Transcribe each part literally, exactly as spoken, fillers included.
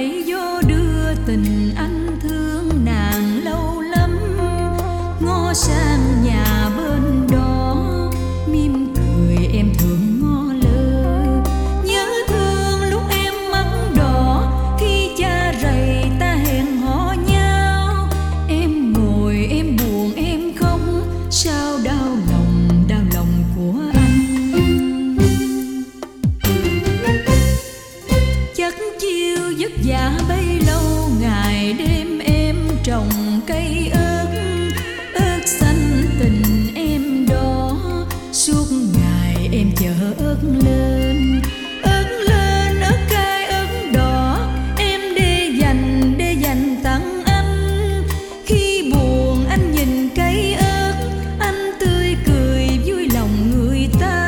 hãy vô đưa tình anh thương nàng lâu lắm. Ngó sang nhà bên đó, mỉm cười em thường ngó lơ. Nhớ thương lúc em mắt đỏ, khi cha rầy ta hẹn hò nhau. Em ngồi em buồn em khóc, sao đau lòng đau lòng của anh. Chắc chiêu vất vả bấy lâu, ngày đêm em trồng cây ớt. Ớt xanh tình em đó, suốt ngày em chờ ớt lên. Ớt lên ớt cay ớt đỏ, em để dành để dành tặng anh. Khi buồn anh nhìn cây ớt, anh tươi cười vui lòng người ta.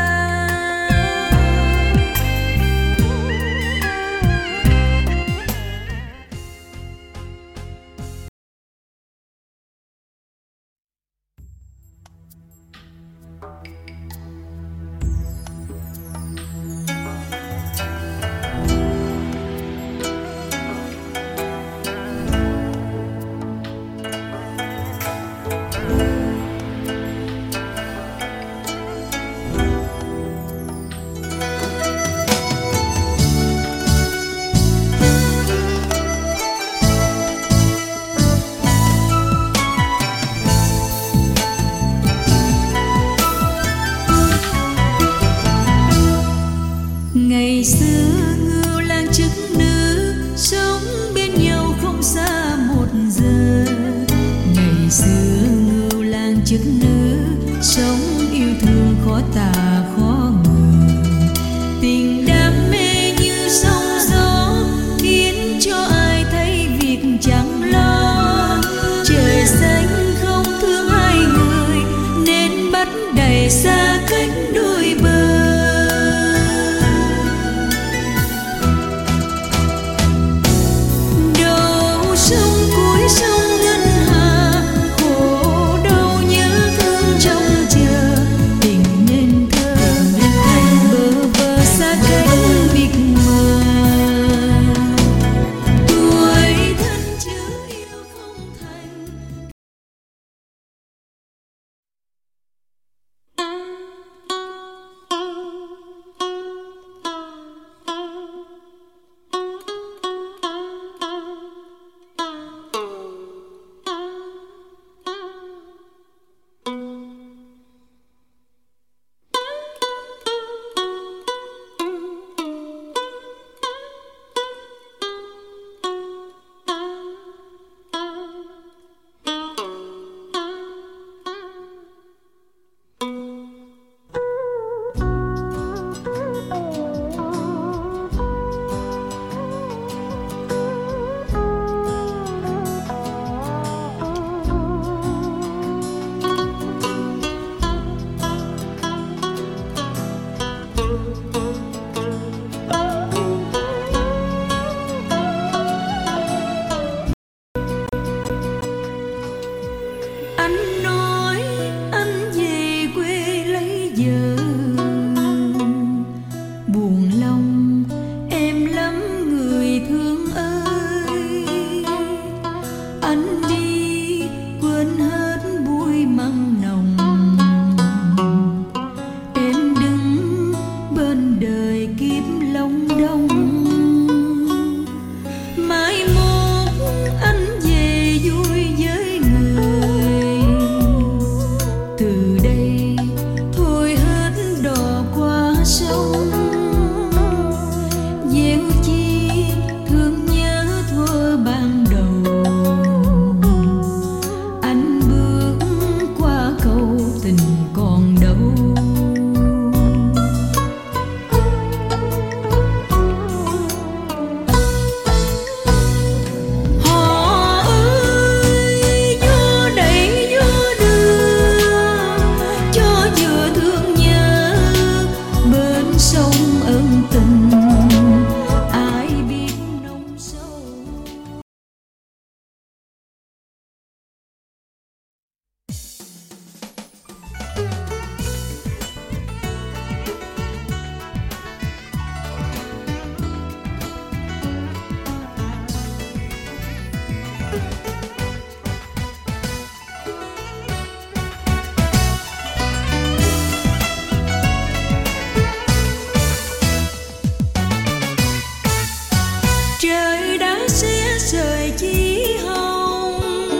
xé rời chí hồng,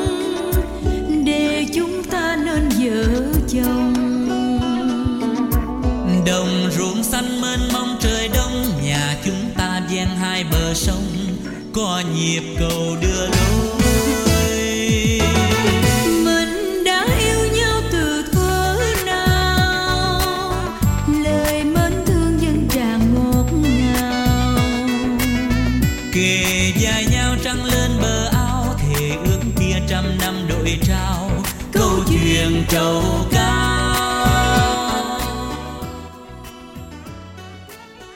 để chúng ta nên vợ chồng. Đồng ruộng xanh mênh mông trời đông, nhà chúng ta ven hai bờ sông, có nhịp cầu đưa lối. Mình đã yêu nhau từ thuở nào, lời mến thương dân tràn ngọt ngào. Kề vai nhau trăng lên bờ ao, thề ước kia trăm năm đội trao, câu chuyện trầu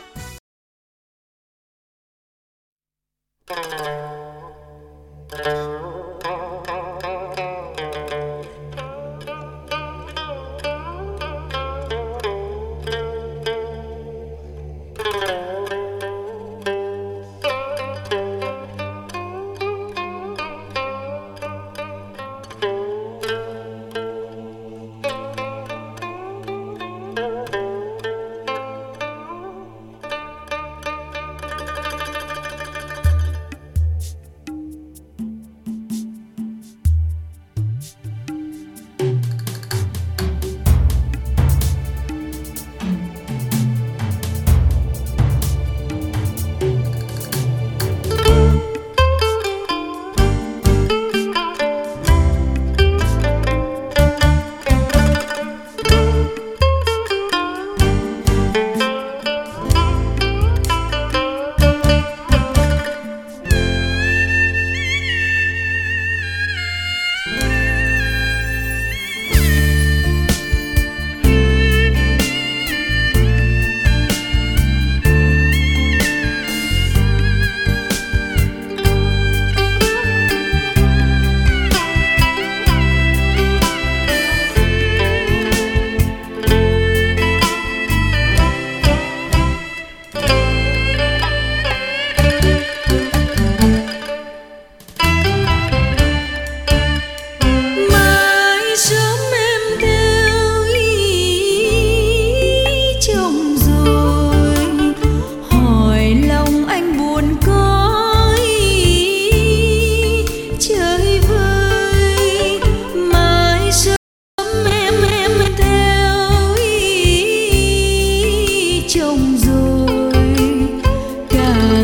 cao.